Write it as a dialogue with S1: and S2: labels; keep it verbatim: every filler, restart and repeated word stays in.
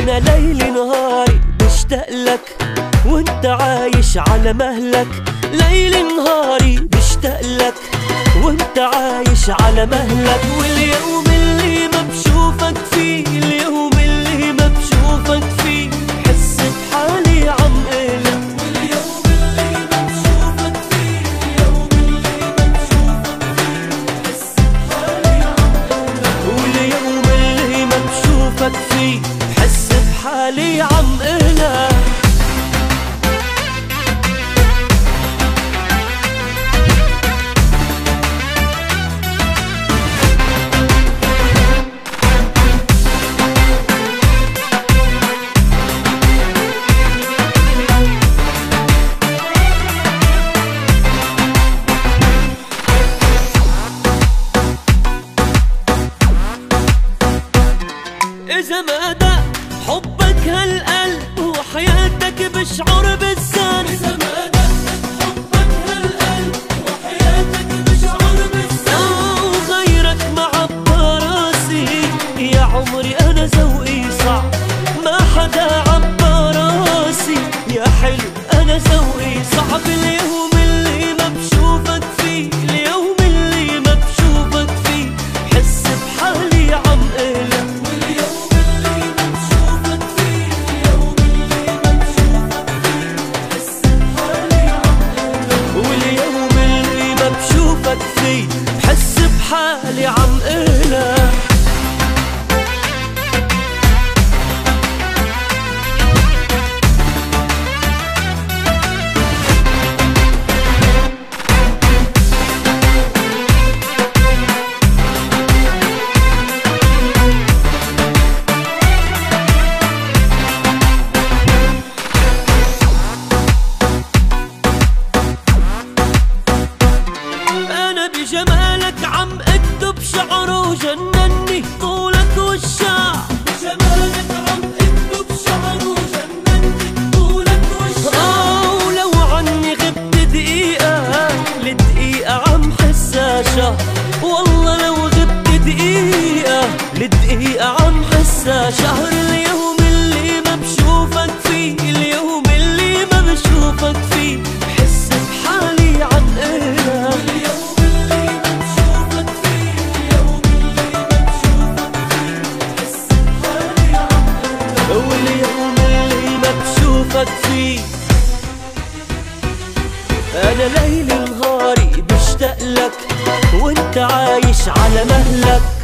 S1: انا ليل نهاري بشتاق لك وانت عايش على مهلك. ليل نهاري بشتاق لك وانت عايش على مهلك. واليوم اللي ما بشوفك فيه، اليوم اللي ما بشوفك فيه حس بحالي عم قلق. واليوم اللي ما بشوفك فيه، اليوم اللي ما بشوفك فيه حس بحالي عم قلق. واليوم اللي ما بشوفك فيه حس بحالي عم قلق. إذا ما دق حبك هالقلب وحياتك بشعر بالزن. إذا ما دق حبك هالقلب وحياتك بشعر بالزن. وغيرك معبى راسي يا عمري أنا ذوقي صعب. ما حدا عبى راسي يا حلو أنا ذوقي صعب. اليوم اللي ما بشوفك فيه، اليوم اللي ما بشوفك فيه حس بحالي عم قلق. فيه بحس بحالي عم قلق. بجمالك عم اكتب شعره وجنني طولك والشعر. بجمالك عم اكتب شعره وجنني طولك والشعر. اه ولو عني غبت دقيقة لدقيقة عم حسها شهر. والله لو غبت دقيقة لدقيقة عم حسها شهر. اليوم اللي ما بشوفك فيه، اليوم اللي ما بشوفك فيه بحس بحالي عم قلق. واليوم اللي ما بشوفك فيه أنا ليل نهاري بشتاق لك وانت عايش على مهلك.